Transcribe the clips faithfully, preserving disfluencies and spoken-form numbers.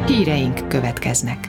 Híreink következnek.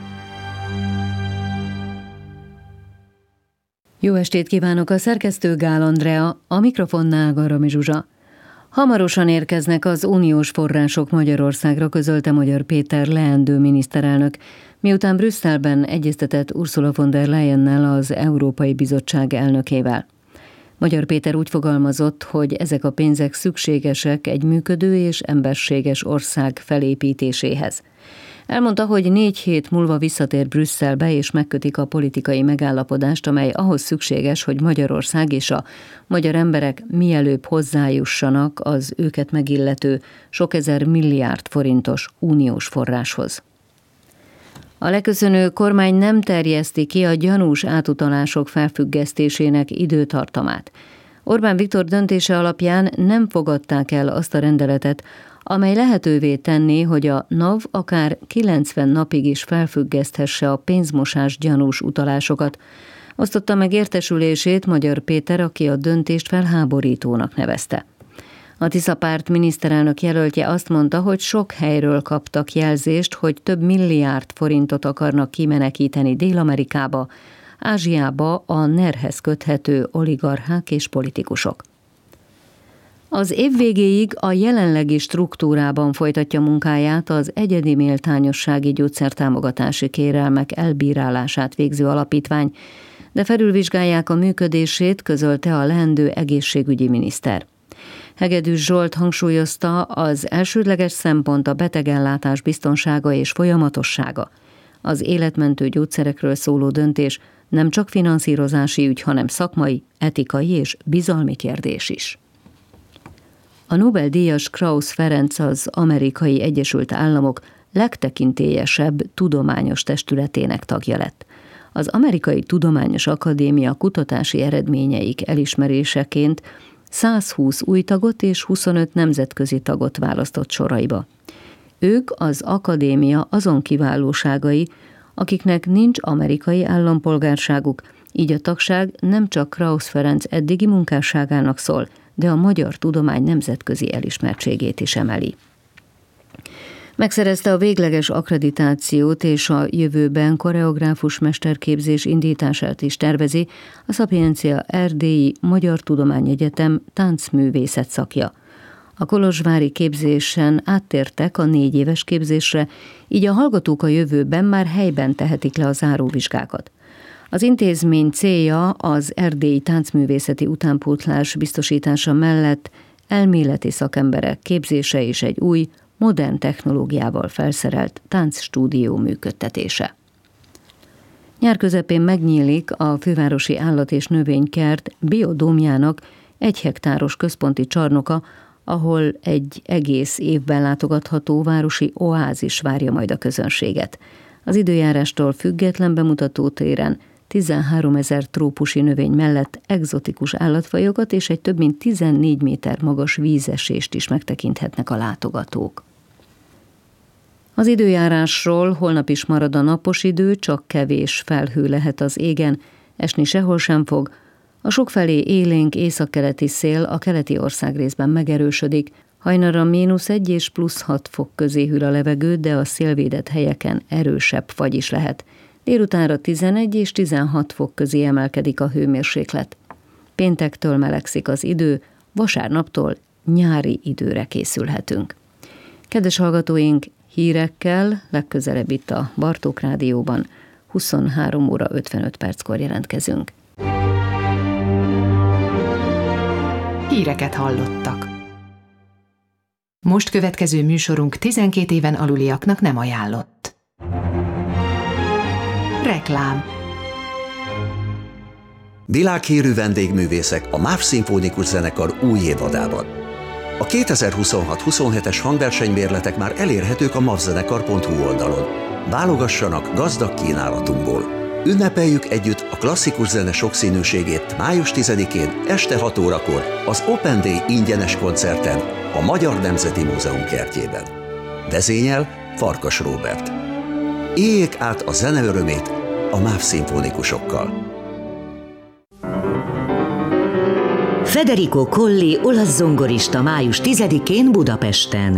Jó estét kívánok, a szerkesztő Gál Andrea, a mikrofonnál Garami Zsuzsa. Hamarosan érkeznek az uniós források Magyarországra, közölte Magyar Péter leendő miniszterelnök, miután Brüsszelben egyeztetett Ursula von der Leyennel, az Európai Bizottság elnökével. Magyar Péter úgy fogalmazott, hogy ezek a pénzek szükségesek egy működő és emberséges ország felépítéséhez. Elmondta, hogy négy hét múlva visszatér Brüsszelbe, és megkötik a politikai megállapodást, amely ahhoz szükséges, hogy Magyarország és a magyar emberek mielőbb hozzájussanak az őket megillető sok ezer milliárd forintos uniós forráshoz. A leköszönő kormány nem terjeszti ki a gyanús átutalások felfüggesztésének időtartamát. Orbán Viktor döntése alapján nem fogadták el azt a rendeletet, amely lehetővé tenné, hogy a NAV akár kilencven napig is felfüggeszthesse a pénzmosás gyanús utalásokat. Osztotta meg értesülését Magyar Péter, aki a döntést felháborítónak nevezte. A Tisza Párt miniszterelnök jelöltje azt mondta, hogy sok helyről kaptak jelzést, hogy több milliárd forintot akarnak kimenekíteni Dél-Amerikába, Ázsiába a nerhez köthető oligarchák és politikusok. Az év végéig a jelenlegi struktúrában folytatja munkáját az egyedi méltányossági gyógyszertámogatási kérelmek elbírálását végző alapítvány, de felülvizsgálják a működését, közölte a leendő egészségügyi miniszter. Hegedűs Zsolt hangsúlyozta, az elsődleges szempont a betegellátás biztonsága és folyamatossága. Az életmentő gyógyszerekről szóló döntés nem csak finanszírozási ügy, hanem szakmai, etikai és bizalmi kérdés is. A Nobel-díjas Krausz Ferenc az Amerikai Egyesült Államok legtekintélyesebb tudományos testületének tagja lett. Az Amerikai Tudományos Akadémia kutatási eredményeik elismeréseként százhúsz új tagot és huszonöt nemzetközi tagot választott soraiba. Ők az akadémia azon kiválóságai, akiknek nincs amerikai állampolgárságuk, így a tagság nem csak Krausz Ferenc eddigi munkásságának szól, de a magyar tudomány nemzetközi elismertségét is emeli. Megszerezte a végleges akkreditációt, és a jövőben koreográfus mesterképzés indítását is tervezi a Szapiencia Erdélyi Magyar Tudományegyetem táncművészet szakja. A kolozsvári képzésen áttértek a négy éves képzésre, így a hallgatók a jövőben már helyben tehetik le a záróvizsgákat. Az intézmény célja az erdélyi táncművészeti utánpótlás biztosítása mellett elméleti szakemberek képzése és egy új, modern technológiával felszerelt táncstúdió működtetése. Nyár közepén megnyílik a fővárosi állat- és növénykert biodómjának egy hektáros központi csarnoka, ahol egy egész évben látogatható városi oázis várja majd a közönséget. Az időjárástól független bemutató téren tizenháromezer trópusi növény mellett egzotikus állatfajokat és egy több mint tizennégy méter magas vízesést is megtekinthetnek a látogatók. Az időjárásról: holnap is marad a napos idő, csak kevés felhő lehet az égen, esni sehol sem fog. A sokfelé élénk északkeleti szél a keleti országrészben megerősödik, hajnalra mínusz egy és plusz hat fok közé hűl a levegő, de a szélvédett helyeken erősebb fagy is lehet. Délutánra tizenegy és tizenhat fok közé emelkedik a hőmérséklet. Péntektől melegszik az idő, vasárnaptól nyári időre készülhetünk. Kedves hallgatóink, hírekkel legközelebb itt a Bartók Rádióban huszonhárom óra ötvenöt perckor jelentkezünk. Híreket hallottak. Most következő műsorunk tizenkét éven aluliaknak nem ajánlott. Reklám. Világhírű vendégművészek a MÁV Szimfonikus Zenekar új évadában. A kétezer-huszonhat huszonhetes hangversenybérletek már elérhetők a mavzenekar pont hu oldalon. Válogassanak gazdag kínálatunkból. Ünnepeljük együtt a klasszikus zene sokszínűségét május tizedikén este hat órakor az Open Day ingyenes koncerten a Magyar Nemzeti Múzeum kertjében. Vezényel Farkas Róbert. Éljék át a zene örömét a MÁV szimfonikusokkal. Federico Colli olasz zongorista május tizedikén Budapesten.